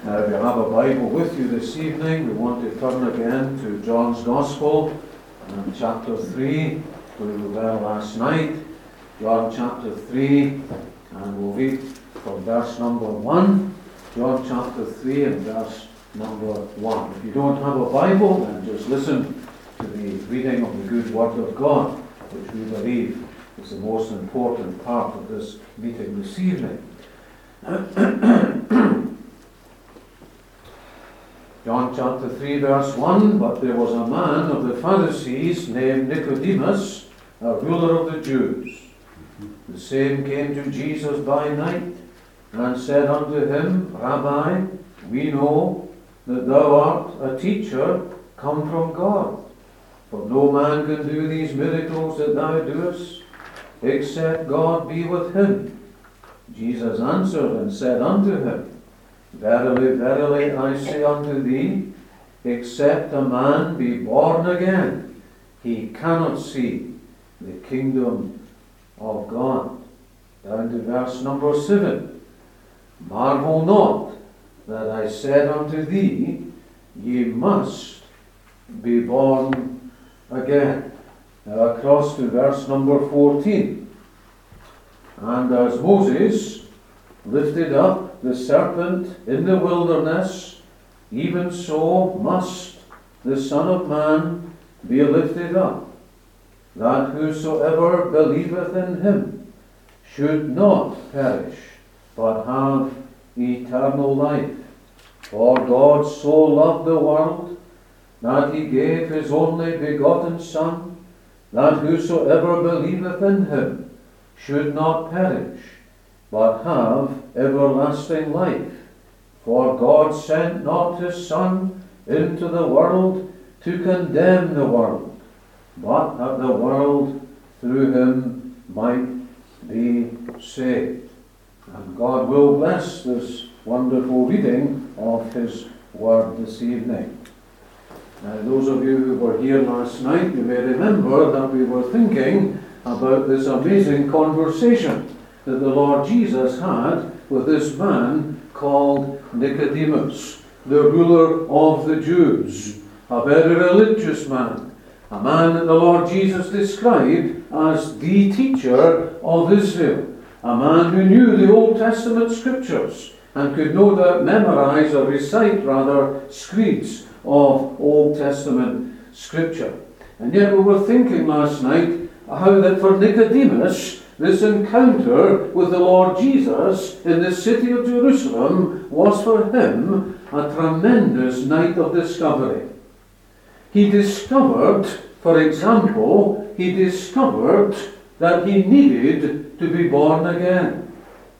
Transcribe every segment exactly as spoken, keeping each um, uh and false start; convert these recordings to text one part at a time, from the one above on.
Now, if you have a Bible with you this evening, we want to turn again to John's Gospel, and chapter three, where we were last night. John chapter three, and we'll read from verse number one. John chapter three and verse number one. If you don't have a Bible, then just listen to the reading of the good Word of God, which we believe is the most important part of this meeting this evening. John chapter three verse one, but there was a man of the Pharisees named Nicodemus, a ruler of the Jews. The same came to Jesus by night, and said unto him, Rabbi, we know that thou art a teacher come from God. For no man can do these miracles that thou doest, except God be with him. Jesus answered and said unto him, Verily, verily, I say unto thee, except a man be born again, he cannot see the kingdom of God. Down to verse number seven. Marvel not that I said unto thee, ye must be born again. Now across to verse number fourteen. And as Moses lifted up the serpent in the wilderness, even so must the Son of Man be lifted up, that whosoever believeth in him should not perish, but have eternal life. For God so loved the world, that he gave his only begotten Son, that whosoever believeth in him should not perish, but have everlasting life. For God sent not his Son into the world to condemn the world, but that the world through him might be saved. And God will bless this wonderful reading of his word this evening. Now, those of you who were here last night, you may remember that we were thinking about this amazing conversation that the Lord Jesus had with this man called Nicodemus, the ruler of the Jews, a very religious man, a man that the Lord Jesus described as the teacher of Israel, a man who knew the Old Testament scriptures and could no doubt memorize or recite rather screeds of Old Testament scripture. And yet we were thinking last night how that for Nicodemus, this encounter with the Lord Jesus in the city of Jerusalem was for him a tremendous night of discovery. He discovered, for example, he discovered that he needed to be born again.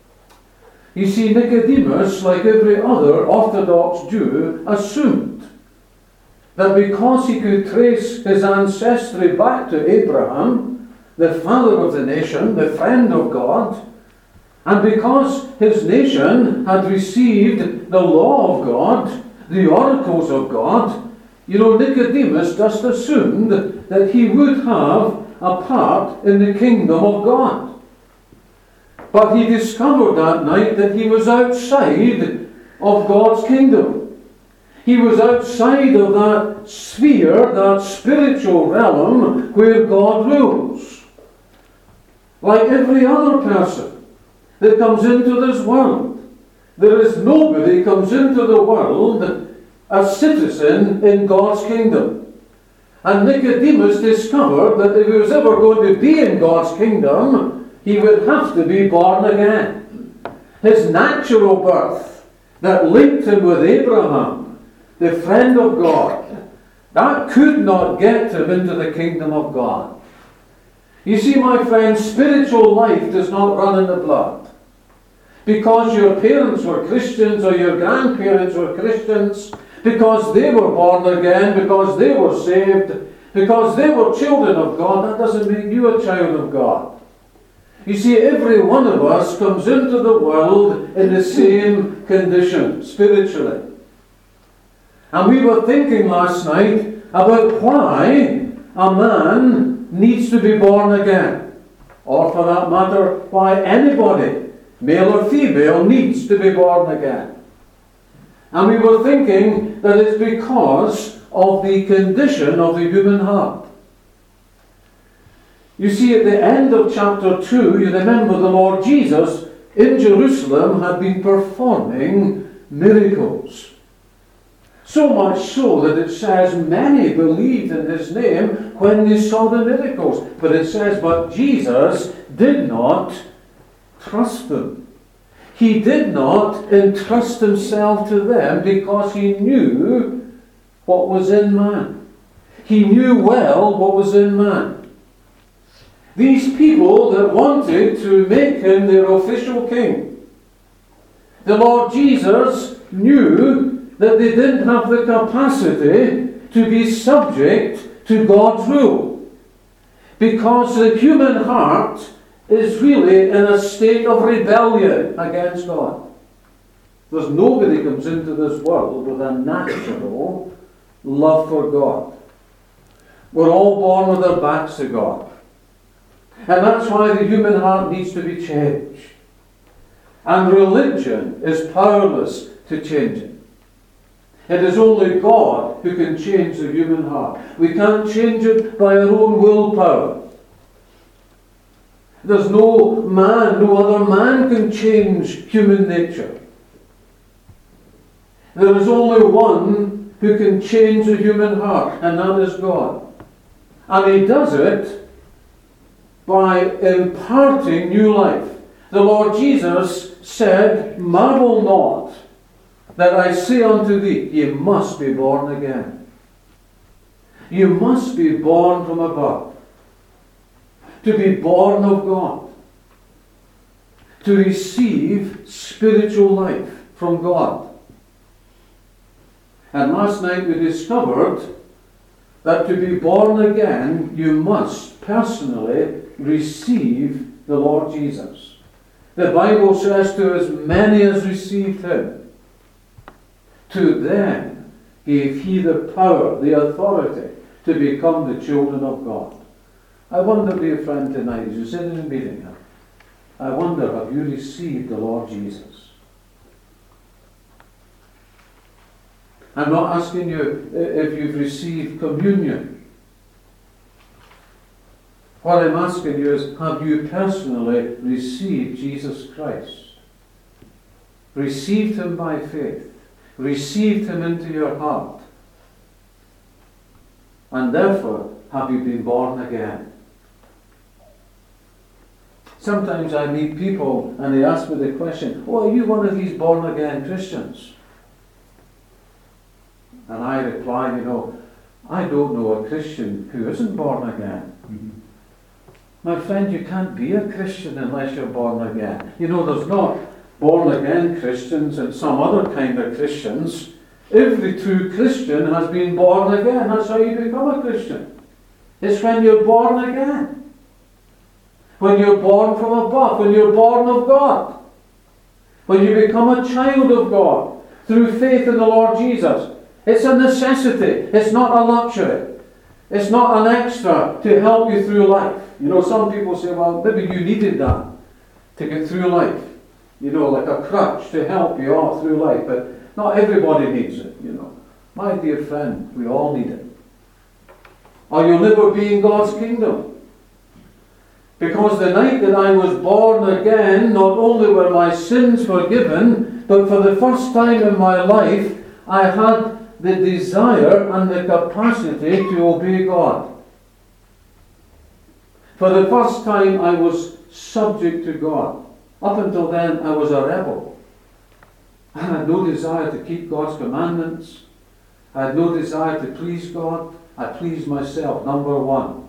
You see, Nicodemus, like every other Orthodox Jew, assumed that because he could trace his ancestry back to Abraham, the father of the nation, the friend of God, and because his nation had received the law of God, the oracles of God, you know, Nicodemus just assumed that he would have a part in the kingdom of God. But he discovered that night that he was outside of God's kingdom. He was outside of that sphere, that spiritual realm where God rules. Like every other person that comes into this world, there is nobody comes into the world a citizen in God's kingdom. And Nicodemus discovered that if he was ever going to be in God's kingdom, he would have to be born again. His natural birth that linked him with Abraham, the friend of God, that could not get him into the kingdom of God. You see, my friends, spiritual life does not run in the blood. Because your parents were Christians or your grandparents were Christians, because they were born again, because they were saved, because they were children of God, that doesn't make you a child of God. You see, every one of us comes into the world in the same condition, spiritually. And we were thinking last night about why a man needs to be born again. Or for that matter, why anybody, male or female, needs to be born again. And we were thinking that it's because of the condition of the human heart. You see, at the end of chapter two, you remember the Lord Jesus in Jerusalem had been performing miracles. So much so that it says many believed in his name when they saw the miracles. But it says, but Jesus did not trust them. He did not entrust himself to them because he knew what was in man. He knew well what was in man. These people that wanted to make him their official king. The Lord Jesus knew that they didn't have the capacity to be subject to God's rule. Because the human heart is really in a state of rebellion against God. There's nobody comes into this world with a natural love for God. We're all born with our backs to God. And that's why the human heart needs to be changed. And religion is powerless to change it. It is only God who can change the human heart. We can't change it by our own willpower. There's no man, no other man can change human nature. There is only one who can change the human heart, and that is God. And he does it by imparting new life. The Lord Jesus said, marvel not that I say unto thee, ye must be born again. You must be born from above. To be born of God. To receive spiritual life from God. And last night we discovered that to be born again, you must personally receive the Lord Jesus. The Bible says, to as many as received him, to them gave he the power, the authority, to become the children of God. I wonder, dear friend, tonight, as you sit in a meeting, I wonder, have you received the Lord Jesus? I'm not asking you if you've received communion. What I'm asking you is, have you personally received Jesus Christ? Received him by faith. Received him into your heart. And therefore, have you been born again? Sometimes I meet people and they ask me the question, oh, are you one of these born again Christians? And I reply, you know, I don't know a Christian who isn't born again. Mm-hmm. My friend, you can't be a Christian unless you're born again. You know, there's not born again Christians and some other kind of Christians. Every true Christian has been born again. That's how you become a Christian. It's when you're born again. When you're born from above. When you're born of God. When you become a child of God through faith in the Lord Jesus. It's a necessity. It's not a luxury. It's not an extra to help you through life. You know, some people say, well, maybe you needed that to get through life. You know, like a crutch to help you all through life. But not everybody needs it, you know. My dear friend, we all need it. Or you'll never be in God's kingdom. Because the night that I was born again, not only were my sins forgiven, but for the first time in my life, I had the desire and the capacity to obey God. For the first time I was subject to God. Up until then I was a rebel. I had no desire to keep God's commandments. I had no desire to please God. I pleased myself, number one.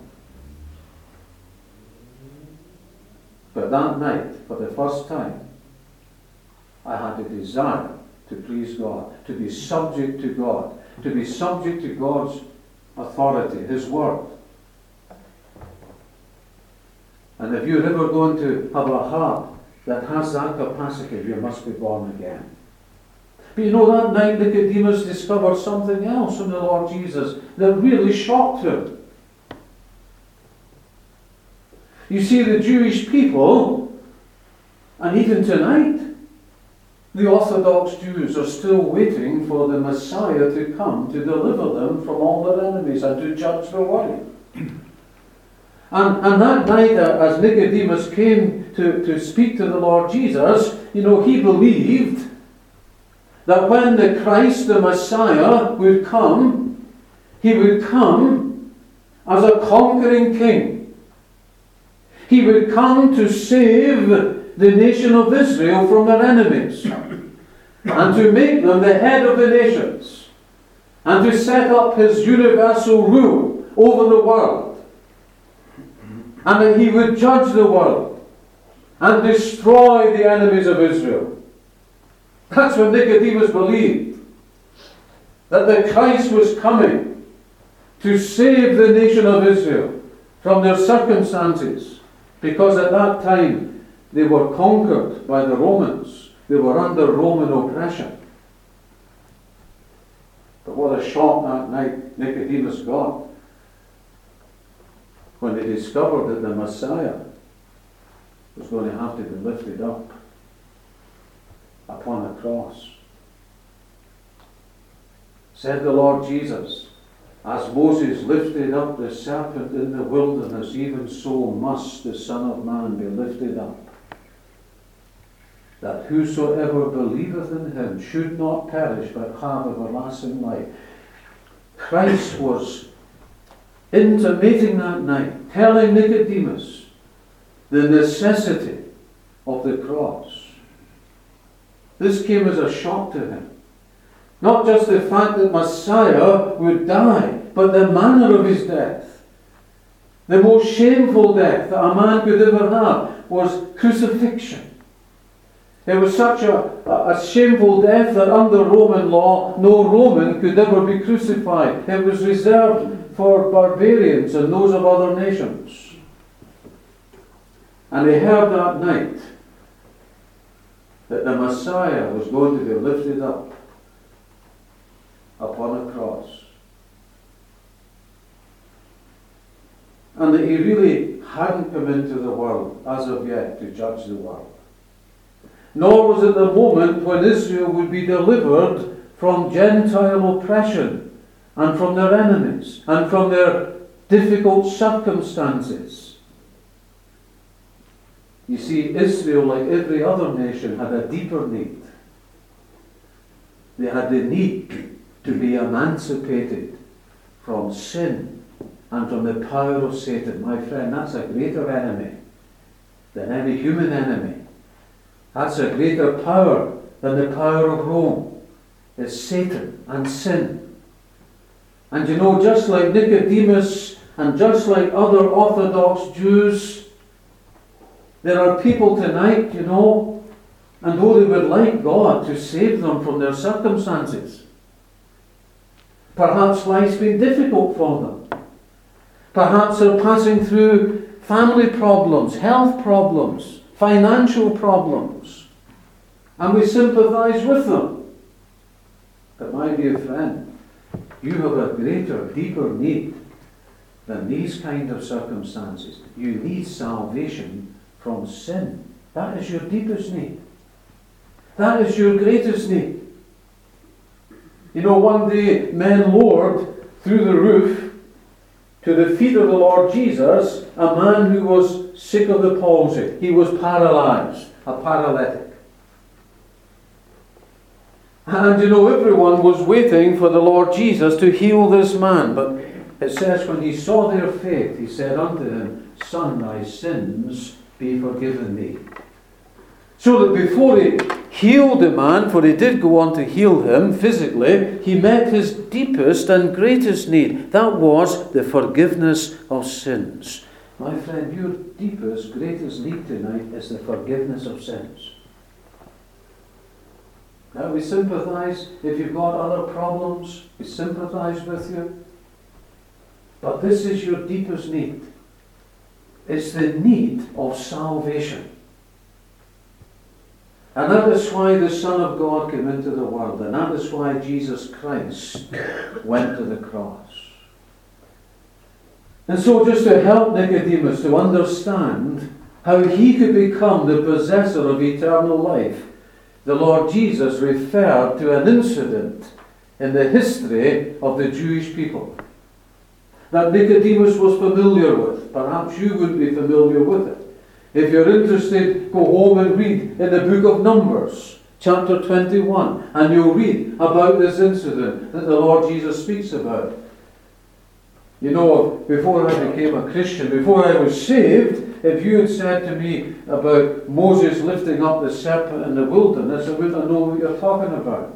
But that night, for the first time, I had a desire to please God, to be subject to God, to be subject to God's authority, His Word. And if you're ever going to have a heart that has that capacity, you must be born again. But you know, that night Nicodemus discovered something else in the Lord Jesus that really shocked him. You see, the Jewish people, and even tonight, The Orthodox Jews are still waiting for the Messiah to come to deliver them from all their enemies and to judge the world. And, and that night, uh, as Nicodemus came to, to speak to the Lord Jesus, you know, he believed that when the Christ, the Messiah, would come, he would come as a conquering king. He would come to save the nation of Israel from their enemies and to make them the head of the nations and to set up his universal rule over the world. And that he would judge the world and destroy the enemies of Israel. That's what Nicodemus believed. That the Christ was coming to save the nation of Israel from their circumstances. Because at that time they were conquered by the Romans. They were under Roman oppression. But what a shock that night Nicodemus got when they discovered that the Messiah was going to have to be lifted up upon a cross. Said the Lord Jesus, as Moses lifted up the serpent in the wilderness, even so must the Son of Man be lifted up, that whosoever believeth in him should not perish but have everlasting life. Christ was intimating that night, telling Nicodemus the necessity of the cross. This came as a shock to him. Not just the fact that Messiah would die, but the manner of his death. The most shameful death that a man could ever have was crucifixion. It was such a, a shameful death that under Roman law, no Roman could ever be crucified. It was reserved for barbarians and those of other nations. And he heard that night that the Messiah was going to be lifted up upon a cross. And that he really hadn't come into the world as of yet to judge the world. Nor was it the moment when Israel would be delivered from Gentile oppression and from their enemies and from their difficult circumstances. You see, Israel, like every other nation, had a deeper need. They had the need to be emancipated from sin and from the power of Satan. My friend, that's a greater enemy than any human enemy. That's a greater power than the power of Rome. It's Satan and sin. And you know, just like Nicodemus and just like other Orthodox Jews, there are people tonight, you know, and though they would like God to save them from their circumstances, perhaps life's been difficult for them. Perhaps they're passing through family problems, health problems, financial problems, and we sympathize with them. But my dear friend, you have a greater, deeper need than these kind of circumstances. You need salvation from sin. That is your deepest need. That is your greatest need. You know, one day men lowered through the roof to the feet of the Lord Jesus a man who was sick of the palsy. He was paralyzed, a paralytic. And you know, everyone was waiting for the Lord Jesus to heal this man. But it says, when he saw their faith, he said unto him, Son, thy sins be forgiven thee. So that before he healed the man, for he did go on to heal him physically, he met his deepest and greatest need. That was the forgiveness of sins. My friend, your deepest, greatest need tonight is the forgiveness of sins. Now, we sympathize if you've got other problems. We sympathize with you. But this is your deepest need. It's the need of salvation. And that is why the Son of God came into the world. And that is why Jesus Christ went to the cross. And so just to help Nicodemus to understand how he could become the possessor of eternal life, the Lord Jesus referred to an incident in the history of the Jewish people that Nicodemus was familiar with. Perhaps you wouldn't be familiar with it. If you're interested, go home and read in the book of Numbers, chapter twenty-one, and you'll read about this incident that the Lord Jesus speaks about. You know, before I became a Christian, before I was saved, if you had said to me about Moses lifting up the serpent in the wilderness, I wouldn't know what you're talking about.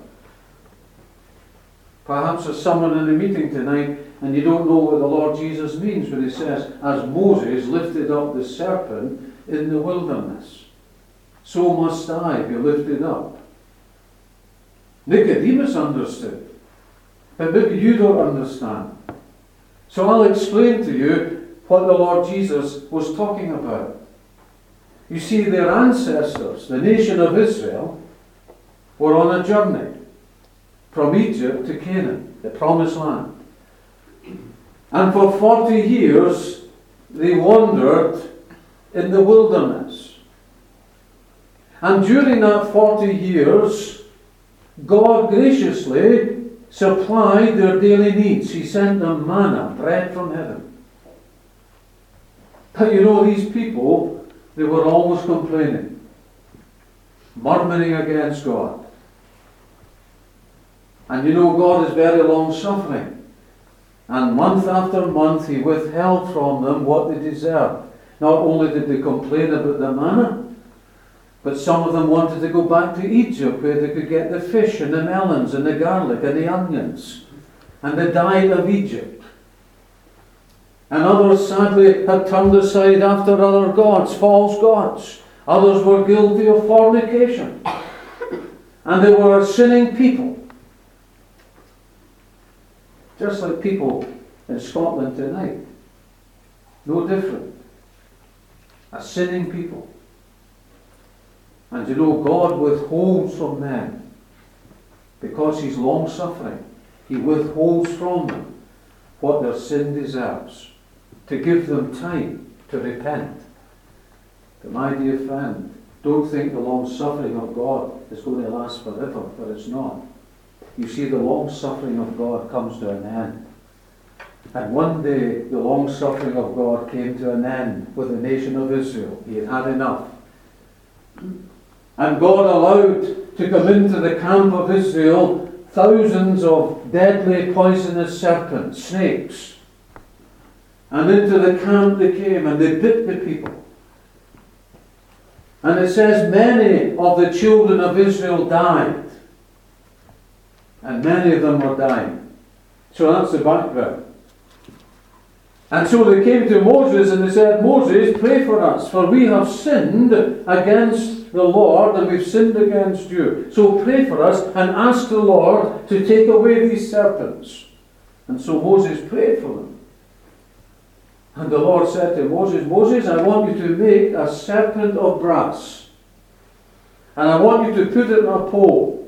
Perhaps there's someone in the meeting tonight and you don't know what the Lord Jesus means when he says, as Moses lifted up the serpent in the wilderness, so must I be lifted up. Nicodemus understood, but maybe you don't understand. So I'll explain to you what the Lord Jesus was talking about. You see, their ancestors, the nation of Israel, were on a journey from Egypt to Canaan, the promised land. And for forty years they wandered in the wilderness. And during that forty years, God graciously supplied their daily needs. He sent them manna, bread from heaven. But you know, these people, they were always complaining, murmuring against God. And you know, God is very long-suffering. And month after month he withheld from them what they deserved. Not only did they complain about the manna, but some of them wanted to go back to Egypt where they could get the fish and the melons and the garlic and the onions and the diet of Egypt. And others sadly had turned aside after other gods, false gods. Others were guilty of fornication. And they were a sinning people. Just like people in Scotland tonight. No different. A sinning people. And you know, God withholds from them, because he's long-suffering, he withholds from them what their sin deserves, to give them time to repent. But my dear friend, don't think the long-suffering of God is going to last forever, for it's not. You see, the long-suffering of God comes to an end. And one day, the long-suffering of God came to an end with the nation of Israel. He had had enough. And God allowed to come into the camp of Israel thousands of deadly poisonous serpents, snakes. And into the camp they came and they bit the people. And it says many of the children of Israel died. And many of them were dying. So that's the background. And so they came to Moses and they said, Moses, pray for us, for we have sinned against the Lord and we've sinned against you. So pray for us and ask the Lord to take away these serpents. And so Moses prayed for them. And the Lord said to Moses, Moses, I want you to make a serpent of brass. And I want you to put it in a pole.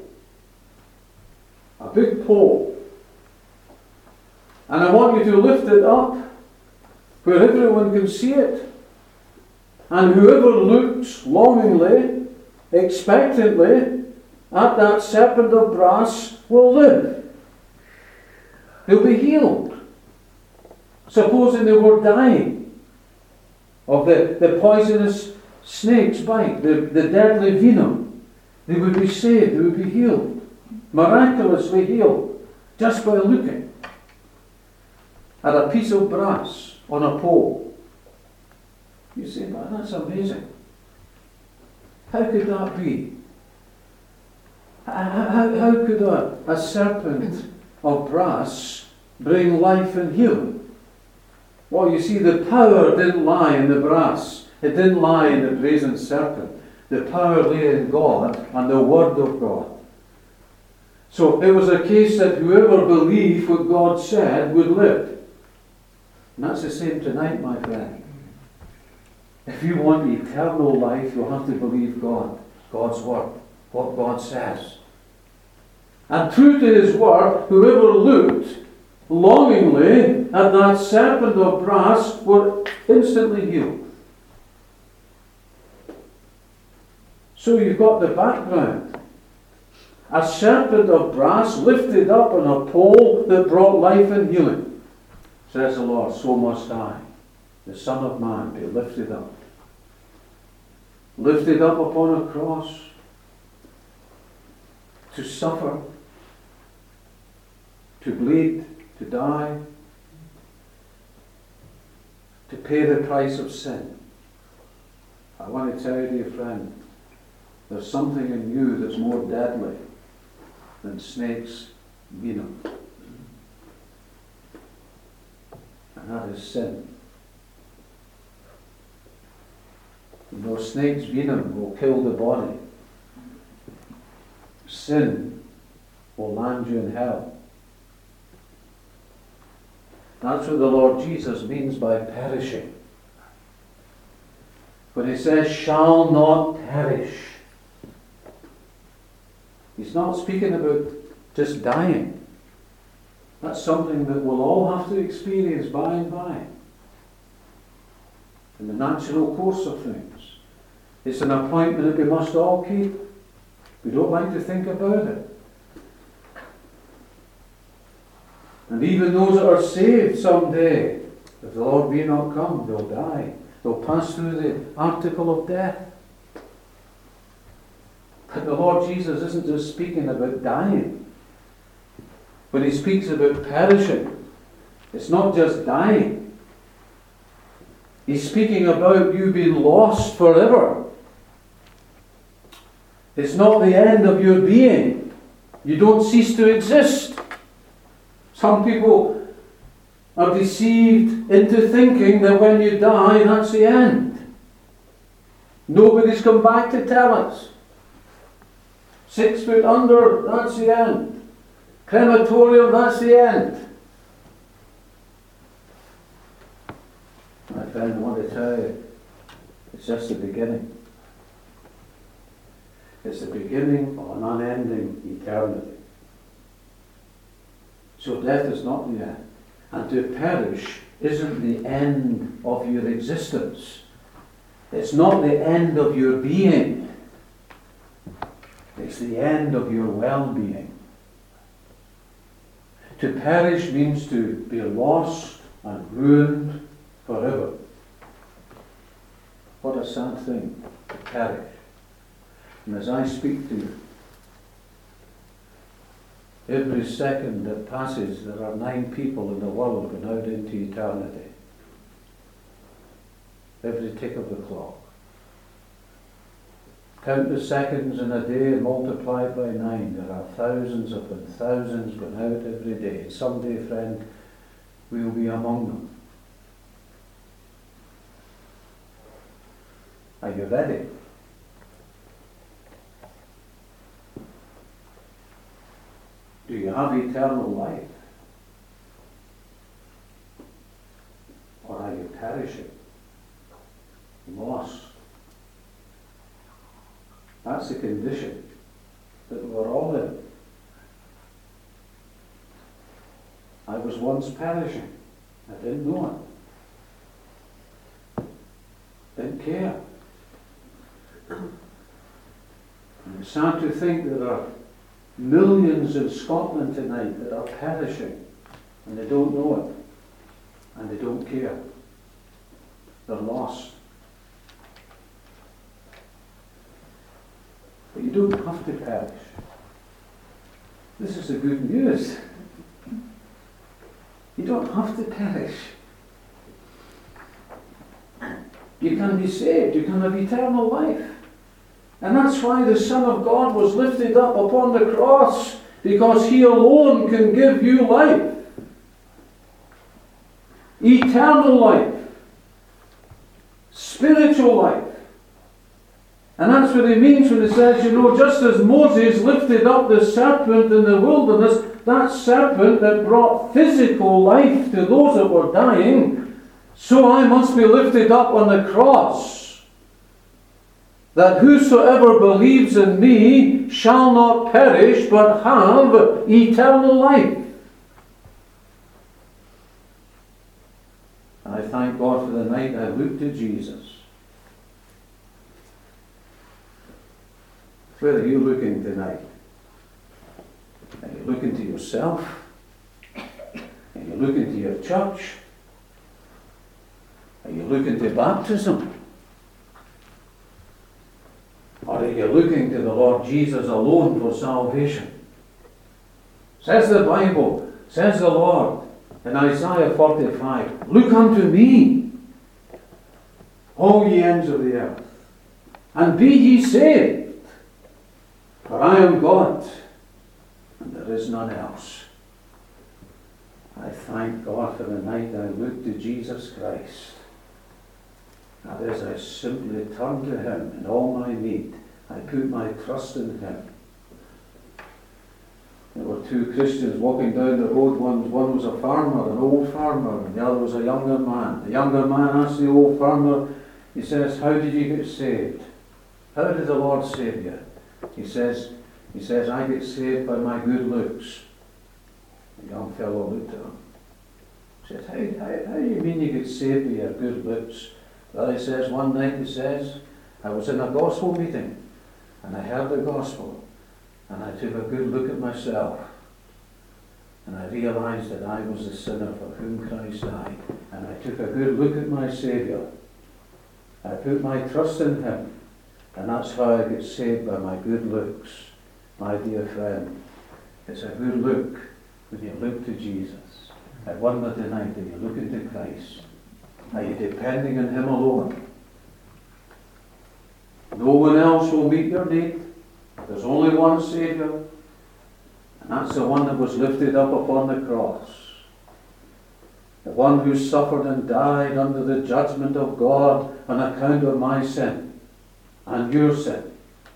A big pole. And I want you to lift it up where everyone can see it. And whoever looks longingly, expectantly, at that serpent of brass will live. They'll be healed. Supposing they were dying of the, the poisonous snake's bite, the, the deadly venom, they would be saved, they would be healed. Miraculously healed, just by looking at a piece of brass on a pole. You say, man, that's amazing. How could that be? How, how, how could a, a serpent of brass bring life and healing? Well, you see, the power didn't lie in the brass. It didn't lie in the brazen serpent. The power lay in God and the Word of God. So it was a case that whoever believed what God said would live. And that's the same tonight, my friend. If you want eternal life, you'll have to believe God, God's Word, what God says. And true to His Word, whoever looked longingly at that serpent of brass were instantly healed. So you've got the background. A serpent of brass lifted up on a pole that brought life and healing. Says the Lord, so must I, the Son of Man, be lifted up. Lifted up upon a cross to suffer, to bleed, to die, to pay the price of sin. I want to tell you, dear friend, there's something in you that's more deadly than snakes' venom. And that is sin. You know, snake's venom will kill the body. Sin will land you in hell. That's what the Lord Jesus means by perishing. When he says, shall not perish, he's not speaking about just dying. That's something that we'll all have to experience by and by, in the natural course of things. It's an appointment that we must all keep. We don't like to think about it. And even those that are saved someday, if the Lord be not come, they'll die. They'll pass through the article of death. But the Lord Jesus isn't just speaking about dying. When he speaks about perishing, it's not just dying. He's speaking about you being lost forever. It's not the end of your being. You don't cease to exist. Some people are deceived into thinking that when you die, that's the end. Nobody's come back to tell us. Six foot under, that's the end. Crematorium, that's the end. My friend, I want to tell you, it's just the beginning. It's the beginning of an unending eternity. So death is not the end. And to perish isn't the end of your existence. It's not the end of your being. It's the end of your well-being. To perish means to be lost and ruined forever. What a sad thing, to perish. And as I speak to you, every second that passes, there are nine people in the world going out into eternity. Every tick of the clock. Count the seconds in a day and multiply it by nine. There are thousands upon thousands going out every day. And someday, friend, we will be among them. Are you ready? Do you have eternal life? Or are you perishing? Lost? That's the condition that we're all in. I was once perishing. I didn't know it. Didn't care. And it's sad to think that there are millions in Scotland tonight that are perishing and they don't know it and they don't care. They're lost. But you don't have to perish. This is the good news. You don't have to perish. You can be saved. You can have eternal life. And that's why the Son of God was lifted up upon the cross, because he alone can give you life. Eternal life. Spiritual life. And that's what he means when he says, you know, just as Moses lifted up the serpent in the wilderness, that serpent that brought physical life to those that were dying, so I must be lifted up on the cross, that whosoever believes in me shall not perish, but have eternal life. And I thank God for the night I looked to Jesus. Where are you looking tonight? And you look into yourself, and you look into your church, and you look into baptism. Or are you looking to the Lord Jesus alone for salvation? Says the Bible, says the Lord in Isaiah forty-five, look unto me, all ye ends of the earth, and be ye saved, for I am God, and there is none else. I thank God for the night I looked to Jesus Christ. That is, I simply turned to him in all my need. I put my trust in him. There were two Christians walking down the road. One, one was a farmer, an old farmer, and the other was a younger man. The younger man asked the old farmer, he says, how did you get saved? How did the Lord save you? He says, he says, I get saved by my good looks. The young fellow looked at him. He says, how, how, how do you mean you get saved by your good looks? Well, he says, one night, he says, I was in a gospel meeting, and I heard the gospel, and I took a good look at myself, and I realized that I was the sinner for whom Christ died, and I took a good look at my Saviour. I put my trust in him, and that's how I get saved, by my good looks. My dear friend, it's a good look when you look to Jesus. I wonder tonight, are you looking to Christ? Are you depending on him alone? No one else will meet your need. There's only one Saviour, and that's the one that was lifted up upon the cross. The one who suffered and died under the judgment of God on account of my sin and your sin.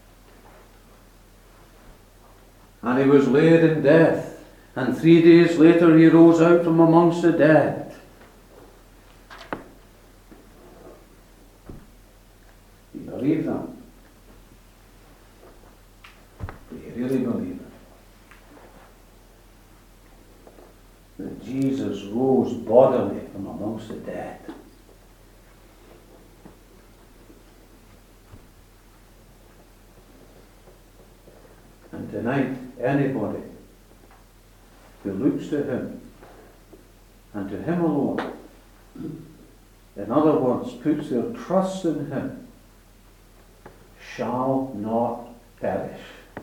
And he was laid in death, and three days later he rose out from amongst the dead. Do you believe that? Do you really believe it? That Jesus rose bodily from amongst the dead. And tonight, anybody who looks to him and to him alone, in other words, puts their trust in him, shall not perish,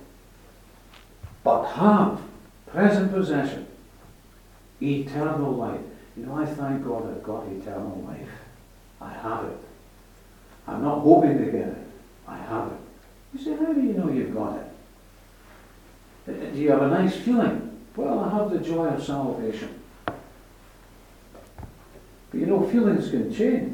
but have present possession, eternal life. You know, I thank God I've got eternal life. I have it. I'm not hoping to get it. I have it. You say, how do you know you've got it? Do you have a nice feeling? Well, I have the joy of salvation. But you know, feelings can change.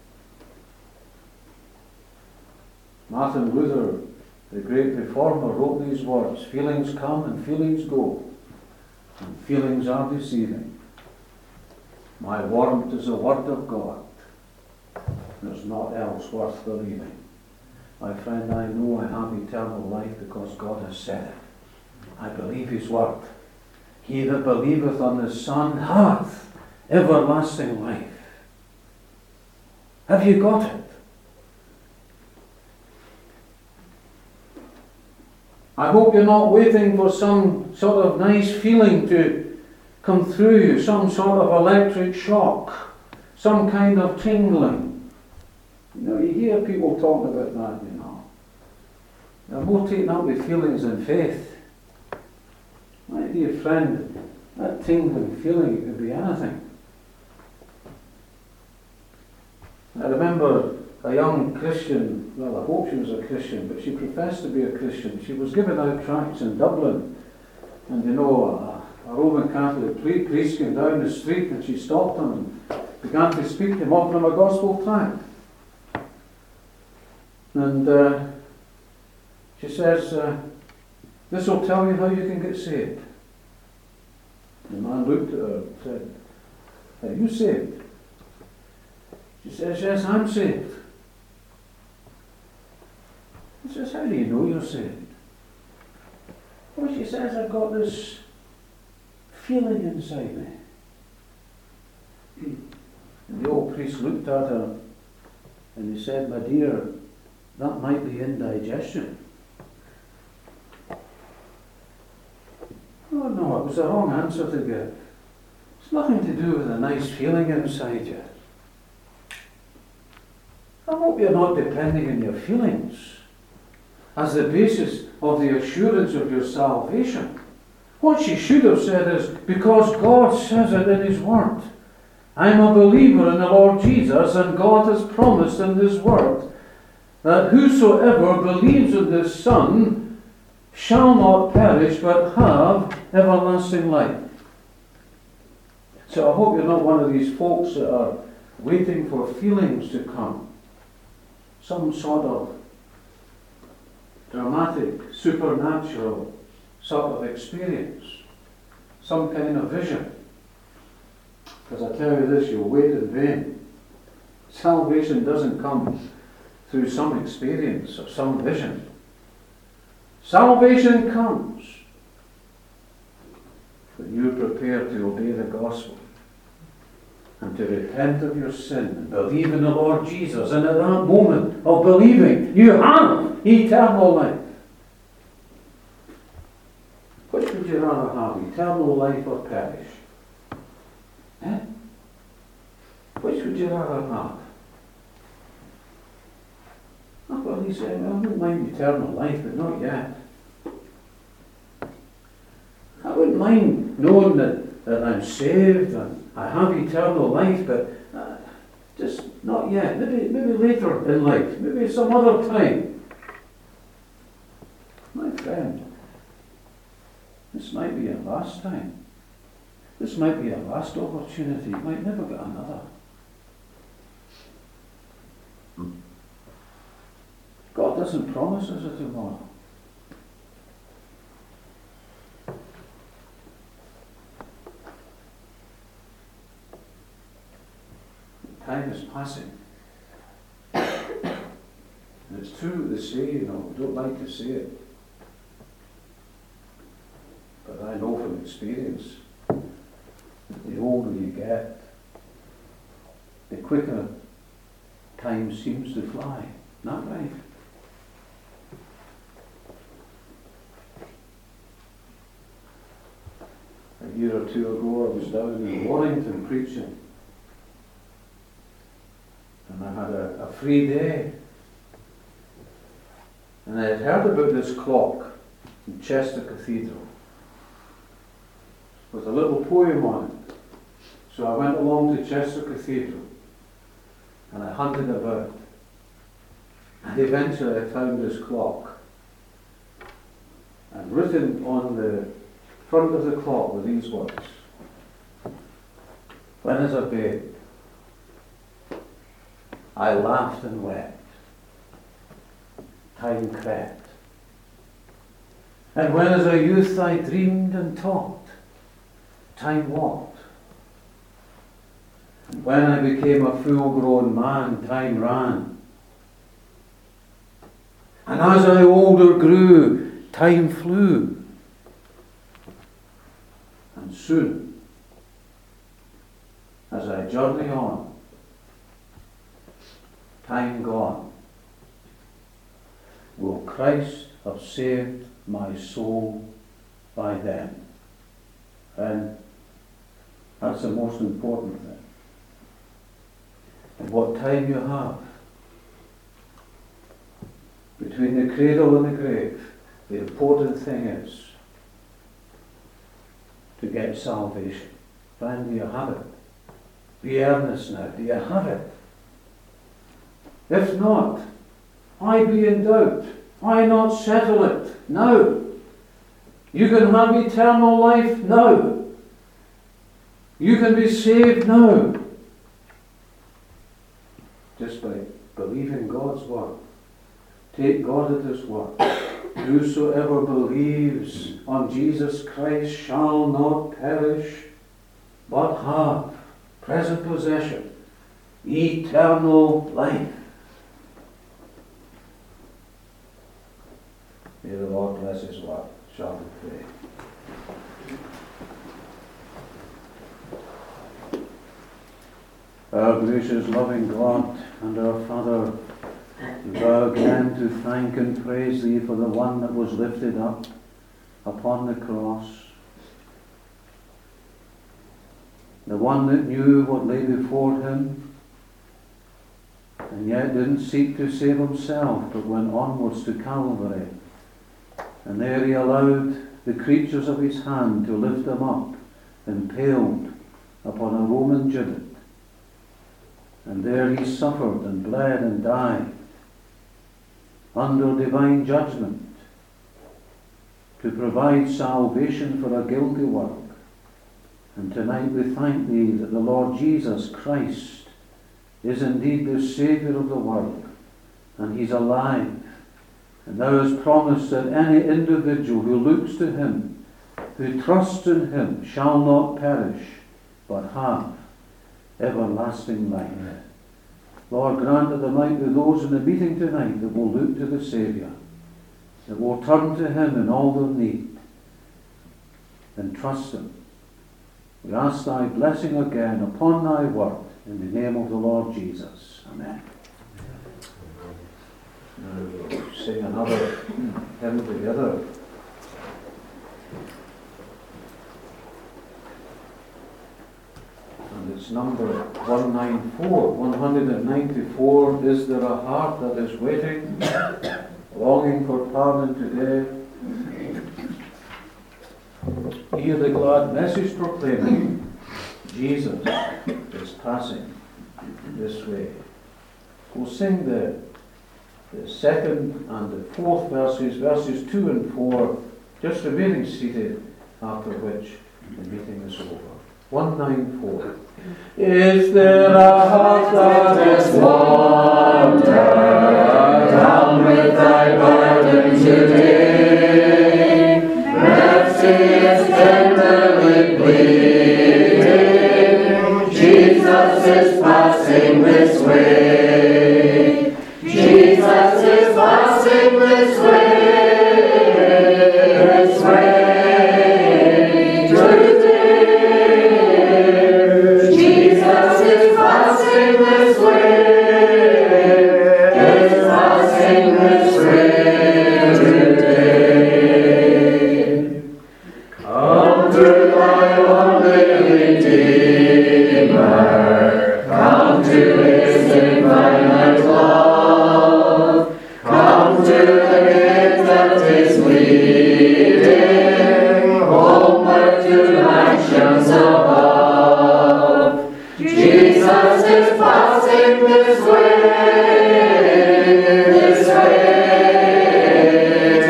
Martin Luther, the great reformer, wrote these words, feelings come and feelings go, and feelings are deceiving. My warmth is the word of God. There's naught else worth believing. My friend, I know I have eternal life because God has said it. I believe his word. He that believeth on the Son hath everlasting life. Have you got it? I hope you're not waiting for some sort of nice feeling to come through you, some sort of electric shock, some kind of tingling. You know, you hear people talking about that, you know. They're more taken up with feelings than faith. My dear friend, that tingling feeling, it could be anything. I remember a young Christian, well, I hope she was a Christian, but she professed to be a Christian. She was giving out tracts in Dublin, and you know, a, a Roman Catholic priest came down the street and she stopped him and began to speak to him, offering him a gospel tract. And uh, she says, uh, this will tell you how you can get saved. The man looked at her and said, are you saved? She says, yes, I'm saved. He says, how do you know you're saved? Well, she says, I've got this feeling inside me. And the old priest looked at her and he said, my dear, that might be indigestion. Oh, it's the wrong answer to give. It's nothing to do with a nice feeling inside you. I hope you're not depending on your feelings as the basis of the assurance of your salvation. What she should have said is, because God says it in His Word. I'm a believer in the Lord Jesus, and God has promised in His Word that whosoever believes in the Son shall not perish but have everlasting life. So I hope you're not one of these folks that are waiting for feelings to come. Some sort of dramatic, supernatural sort of experience. Some kind of vision. Because I tell you this, you'll wait in vain. Salvation doesn't come through some experience or some vision. Salvation comes when you're prepared to obey the gospel and to repent of your sin and believe in the Lord Jesus. And at that moment of believing, you have eternal life. Which would you rather have, eternal life or perish? Eh? Which would you rather have? Oh, well, he said, well, I wouldn't mind eternal life, but not yet. I wouldn't mind knowing that, that I'm saved and I have eternal life, but uh, just not yet. Maybe, maybe later in life, maybe some other time. My friend, this might be your last time. This might be your last opportunity. You might never get another. God doesn't promise us a tomorrow. Time is passing. And it's true what they say, you know, we don't like to say it. But I know from experience that the older you get, the quicker time seems to fly. Not right. A year or two ago I was down in Warrington preaching. And I had a, a free day. And I had heard about this clock in Chester Cathedral with a little poem on it. So I went along to Chester Cathedral and I hunted about. And eventually I found this clock. And written on the front of the clock were these words. When as a babe I laughed and wept. Time crept. And when as a youth I dreamed and talked, time walked. And when I became a full-grown man, time ran. And as I older grew, time flew. And soon, as I journey on, time gone, will Christ have saved my soul by then? And that's the most important thing. And what time you have between the cradle and the grave, the important thing is to get salvation. Friend, do you have it? Be earnest now. Do you have it? If not, why be in doubt? Why not settle it now? You can have eternal life now. You can be saved now. Just by believing God's word. Take God at His word. Whosoever believes on Jesus Christ shall not perish, but have, present possession, eternal life. May the Lord bless His word. Shall we pray? Our gracious, loving God and our Father, we vow again to thank and praise Thee for the one that was lifted up upon the cross, the one that knew what lay before him, and yet didn't seek to save himself, but went onwards to Calvary. And there he allowed the creatures of his hand to lift him up, impaled upon a Roman gibbet. And there he suffered and bled and died under divine judgment to provide salvation for a guilty world. And tonight we thank thee that the Lord Jesus Christ is indeed the Saviour of the world, and he's alive. And thou hast promised that any individual who looks to him, who trusts in him, shall not perish, but have everlasting life. Lord, grant that there might be those in the meeting tonight that will look to the Saviour, that will turn to him in all their need, and trust him. We ask thy blessing again upon thy word, in the name of the Lord Jesus. Amen. Now we'll sing another hymn together. And it's number one ninety-four. one ninety-four. Is there a heart that is waiting, longing for pardon today? Hear the glad message proclaiming, Jesus is passing this way. We'll sing the, the second and the fourth verses, verses two and four, just remaining seated, after which the meeting is over. one ninety-four. Is there a heart that is wandered down with thy burden today? Mercy is tenderly pleading. Jesus is passing this way. Jesus is passing this way. This way.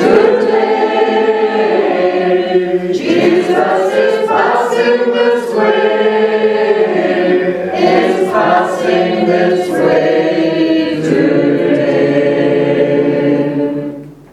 Jesus is passing this way.